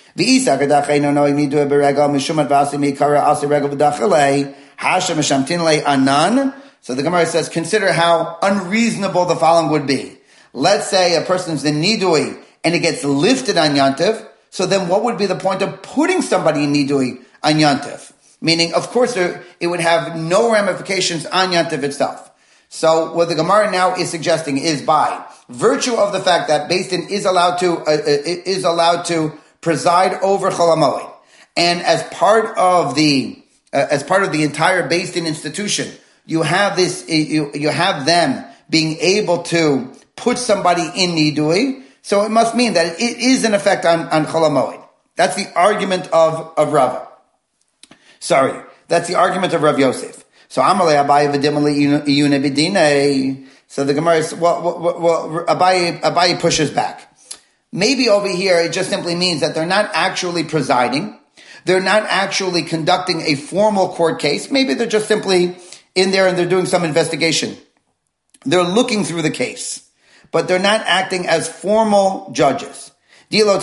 So the Gemara says, consider how unreasonable the following would be. Let's say a person's in nidui and it gets lifted on yantiv. So then what would be the point of putting somebody in nidui on yantiv? Meaning, of course, it would have no ramifications on yantiv itself. So what the Gemara now is suggesting is by virtue of the fact that Beis Din is allowed to preside over Chol HaMoed, and as part of the entire Beis Din institution, you have them being able to put somebody in nidui. So it must mean that it is in effect on Chol HaMoed. That's the argument of Rava. Sorry, that's the argument of Rav Yosef. So Amalei Abaye v'dimali iyune b'dinei. So the Gemara is, Abaye pushes back. Maybe over here it just simply means that they're not actually presiding. They're not actually conducting a formal court case. Maybe they're just simply in there and they're doing some investigation. They're looking through the case, but they're not acting as formal judges. And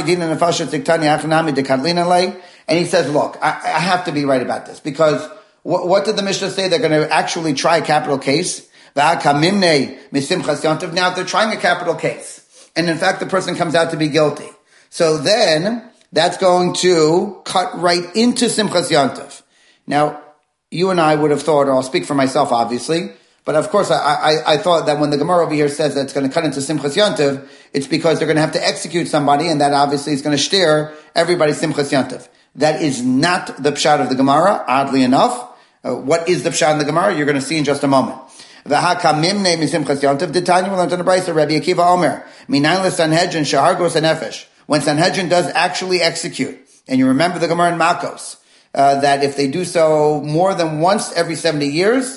he says, look, I have to be right about this because what did the Mishnah say? They're going to actually try a capital case. Now, if they're trying a capital case, and in fact the person comes out to be guilty, so then that's going to cut right into Simchas Yontif. Now, you and I would have thought, or I'll speak for myself, obviously, but of course I thought that when the Gemara over here says that it's going to cut into Simchas Yontif, it's because they're going to have to execute somebody, and that obviously is going to shter everybody's Simchas Yontif. That is not the pshat of the Gemara, oddly enough. What is the pshat in the Gemara? You're going to see in just a moment. V'hakamimne misimchas Yontif, D'Tanya will learn to the Brisa, Rabbi Akiva Omer, Minayin l'Sanhedrin shehargos hanefesh. When Sanhedrin does actually execute, and you remember the Gemara in Makos, that if they do so more than once every 70 years,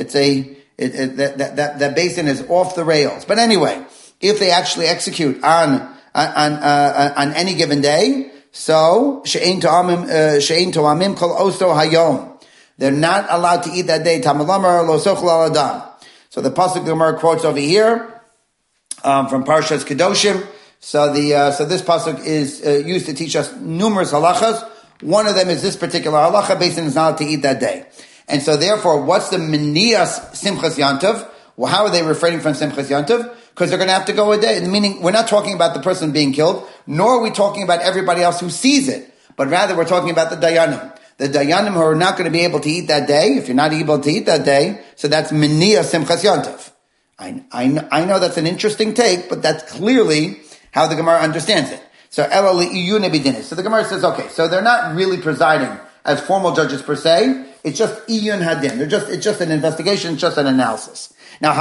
that basin is off the rails. But anyway, if they actually execute on any given day, so she'ein to'amim kol oso hayom, they're not allowed to eat that day. Tamalamar lo sochel al adam. So the pasuk Gemara quotes over here from Parshas Kedoshim. So this pasuk is used to teach us numerous halachas. One of them is this particular halacha, basin is not allowed to eat that day. And so therefore, what's the menias Simchas Yontif? Well, how are they refraining from Simchas Yontif? Because they're going to have to go a day. Meaning, we're not talking about the person being killed, nor are we talking about everybody else who sees it, but rather we're talking about the dayanim. The dayanim who are not going to be able to eat that day. If you're not able to eat that day, so that's menias Simchas Yontif. I know that's an interesting take, but that's clearly how the Gemara understands it. So the Gemara says, okay, so they're not really presiding as formal judges per se. It's just iyun hadin. It's just an investigation. It's just an analysis. Now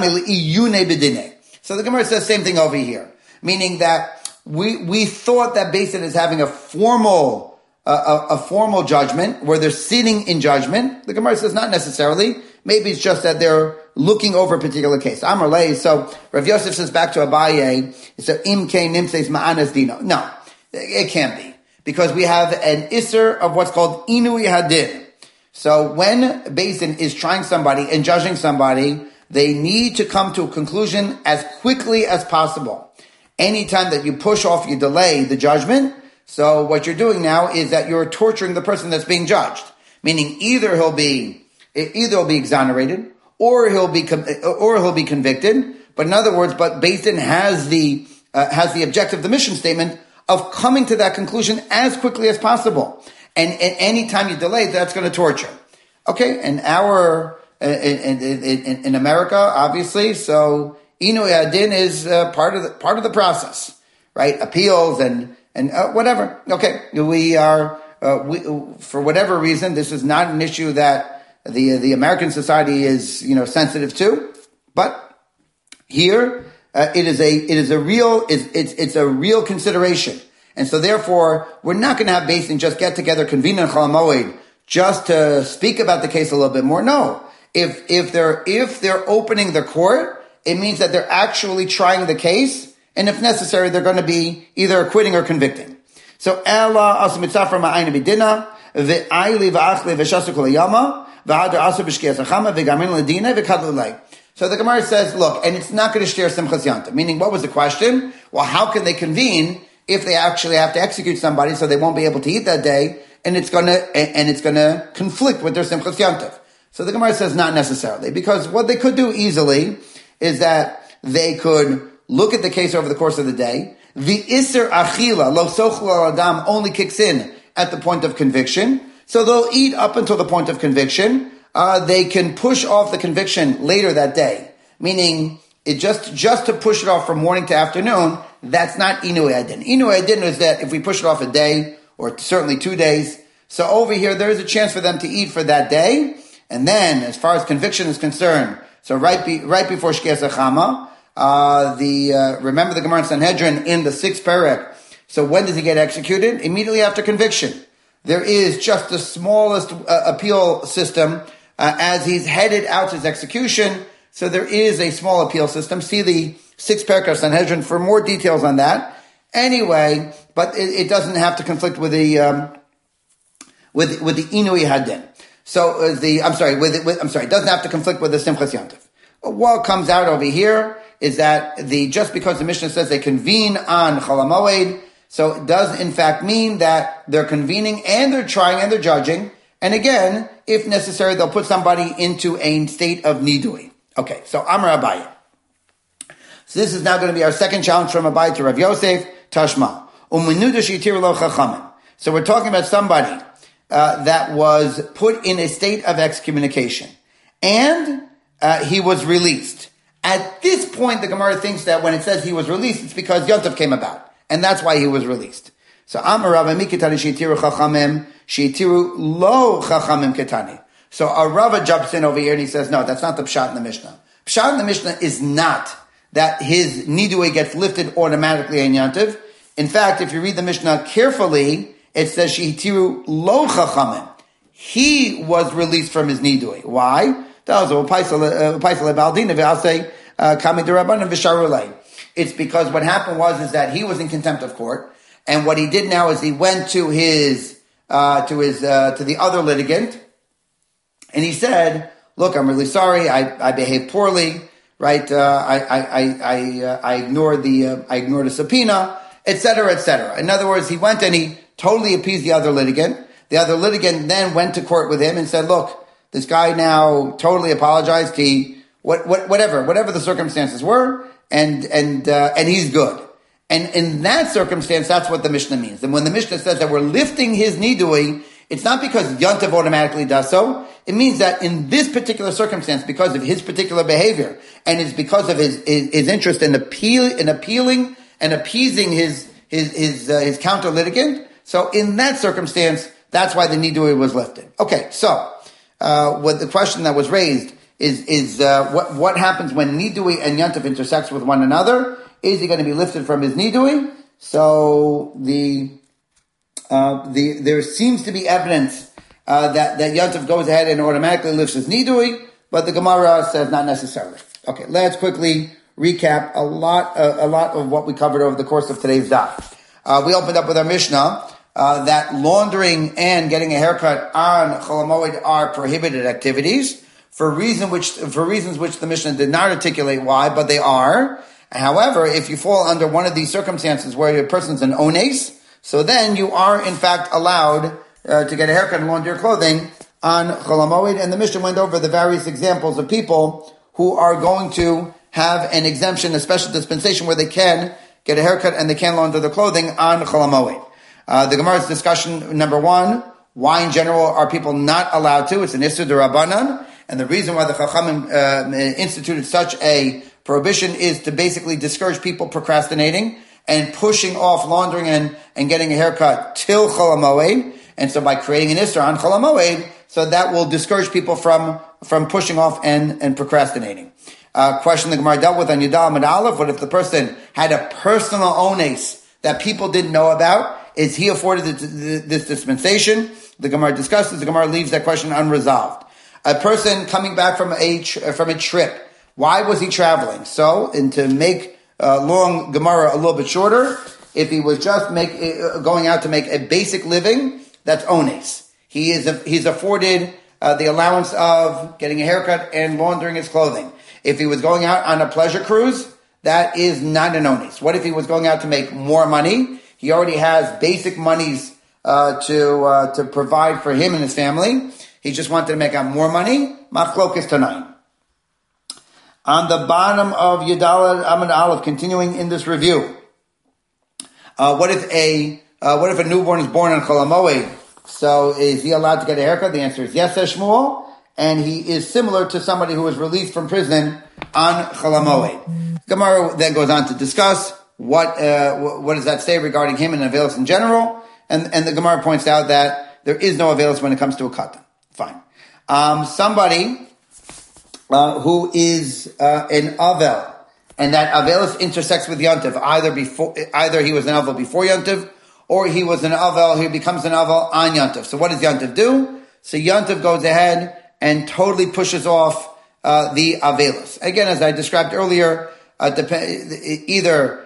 so the Gemara says same thing over here, meaning that we thought that Basin is having a formal judgment where they're sitting in judgment. The Gemara says not necessarily. Maybe it's just that they're looking over a particular case. Amar Lei, so Rav Yosef says back to Abaye, so im kein nimseis ma'anas dino. No, it can't be. Because we have an isser of what's called inui hadin. So when Basin is trying somebody and judging somebody, they need to come to a conclusion as quickly as possible. Anytime that you push off, you delay the judgment, so what you're doing now is that you're torturing the person that's being judged. Meaning either he'll be exonerated, or he'll be convicted. But in other words, Basin has the objective, the mission statement of coming to that conclusion as quickly as possible. And any time you delay, that's going to torture. Okay, and in America, obviously, so Inui Adin is part of the process, right? Appeals and whatever. Okay, we for whatever reason, this is not an issue that the American society is sensitive to, but here it's a real consideration. And so therefore, we're not going to have Basin just get together, convene in Chol Hamoed, just to speak about the case a little bit more. No. If they're opening the court, it means that they're actually trying the case, and if necessary, they're going to be either acquitting or convicting. So, Ella asu mitzafra ma'ayna b'dina, v'ayli v'achli v'shasu kol yama, v'hadar asu b'shkiyas achama, v'gamin l'dina, v'kadlu lei. So the Gemara says, look, and it's not going to share Simchas Yontif. Meaning, what was the question? Well, how can they convene if they actually have to execute somebody, so they won't be able to eat that day, and it's going to conflict with their Simchas Yontif? So the Gemara says not necessarily, because what they could do easily is that they could look at the case over the course of the day. The Isser Achila, Lo Sochel Al Adam, only kicks in at the point of conviction. So they'll eat up until the point of conviction. They can push off the conviction later that day. Meaning, it just to push it off from morning to afternoon, that's not Inui Adin. Inui Adin is that if we push it off a day, or certainly 2 days, so over here there is a chance for them to eat for that day. And then, as far as conviction is concerned, so right before Shkias Achama, remember the Gemara in Sanhedrin in the 6th parak. So when does he get executed? Immediately after conviction. There is just the smallest appeal system as he's headed out to his execution. So there is a small appeal system. See the 6th parak of Sanhedrin for more details on that. Anyway, but it doesn't have to conflict with the Inui Hadin. So it doesn't have to conflict with the Simchas Yontif. What comes out over here is that just because the Mishnah says they convene on Chol Hamoed, so it does in fact mean that they're convening and they're trying and they're judging. And again, if necessary, they'll put somebody into a state of nidui. Okay, so Amar Abaye. So this is now going to be our second challenge from Abaye to Rav Yosef, Tashma. So we're talking about somebody that was put in a state of excommunication, and he was released. At this point, the Gemara thinks that when it says he was released, it's because Yontav came about, and that's why he was released. So Amar Rava Mikitani sheitiru chachamim sheitiru lo chachamim ketani. So a Rava jumps in over here and he says, no, that's not the pshat in the Mishnah. Pshat in the Mishnah is not that his nidui gets lifted automatically in Yontav. In fact, if you read the Mishnah carefully, it says sheitiru lo chachamim. He was released from his nidui. Why? It's because what happened is that he was in contempt of court, and what he did now is he went to the other litigant, and he said, "Look, I'm really sorry. I behaved poorly, right? I ignored the subpoena, etc., etc." In other words, he went and he totally appeased the other litigant. The other litigant then went to court with him and said, "Look, this guy now totally apologized. Whatever the circumstances were, and he's good." And in that circumstance, that's what the Mishnah means. And when the Mishnah says that we're lifting his nidui, it's not because Yontav automatically does so. It means that in this particular circumstance, because of his particular behavior, and it's because of his interest in appealing and appeasing his counter litigant. So in that circumstance, that's why the nidui was lifted. Okay, so what the question that was raised is what happens when nidui and Yontav intersects with one another? Is he going to be lifted from his nidui? So there seems to be evidence that Yontav goes ahead and automatically lifts his nidui, but the Gemara says not necessarily. Okay, let's quickly recap a lot of what we covered over the course of today's daf. We opened up with our Mishnah that laundering and getting a haircut on Chol HaMoed are prohibited activities for reasons which the Mishnah did not articulate why, but they are. However, if you fall under one of these circumstances where a person's an ones, so then you are in fact allowed to get a haircut and launder your clothing on Chol HaMoed. And the Mishnah went over the various examples of people who are going to have an exemption, a special dispensation where they can get a haircut and they can launder their clothing on Chol HaMoed. The Gemara's discussion, number one, why in general are people not allowed to? It's an Isur D'Rabbanan, and the reason why the Chachamim instituted such a prohibition is to basically discourage people procrastinating and pushing off laundering and getting a haircut till Chol HaMoed. And so by creating an Isur on Chol HaMoed, so that will discourage people from pushing off and procrastinating. Question the Gemara dealt with on Yudal Amud Aleph: what if the person had a personal ones that people didn't know about? Is he afforded this dispensation? The Gemara discusses. The Gemara leaves that question unresolved. A person coming back from a trip. Why was he traveling? So, and to make long Gemara a little bit shorter, if he was just going out to make a basic living, that's ones. He's afforded the allowance of getting a haircut and laundering his clothing. If he was going out on a pleasure cruise, that is not an ones. What if he was going out to make more money? He already has basic monies to provide for him and his family. He just wanted to make out more money. Machlokes Tanaim. On the bottom of Yudal Amud Aleph, continuing in this review, what if a newborn is born on Chol HaMoed? So is he allowed to get a haircut? The answer is yes, says Shmuel, and he is similar to somebody who was released from prison on Chol HaMoed. Gemara then goes on to discuss what does that say regarding him and Avelis in general, and the Gemara points out that there is no Avelis when it comes to a katan. Fine. Somebody who is an Avel, and that Avelis intersects with Yontav, either he was an Avel before Yontav, or he was an Avel, he becomes an Avel on Yontav. So what does Yontav do? So Yontav goes ahead and totally pushes off the Avelis. Again, as I described earlier, either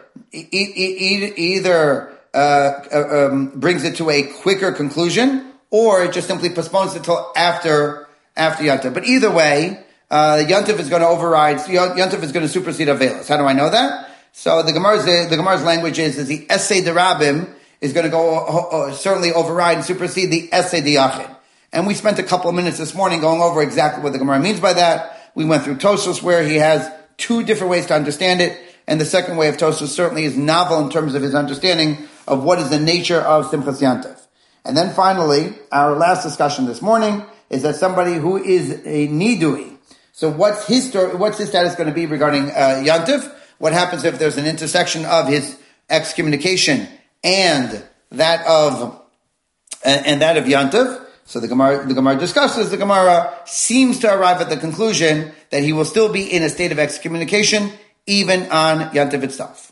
brings it to a quicker conclusion, or it just simply postpones it till after Yontav. But either way, Yontav is going to override. Yontav is going to supersede Avelis. How do I know that? So the Gemara's language is the Essay de Rabim is going to go certainly override and supersede the Essay de Yachid. And we spent a couple of minutes this morning going over exactly what the Gemara means by that. We went through Tosfos where he has two different ways to understand it, And the second way of Tosfos certainly is novel in terms of his understanding of what is the nature of Simchas Yantiv. And then finally, our last discussion this morning is that somebody who is a Nidui. So what's his status going to be regarding Yantiv? What happens if there's an intersection of his excommunication and that of Yantiv? So the Gemara discusses. The Gemara seems to arrive at the conclusion that he will still be in a state of excommunication even on Yantiv itself.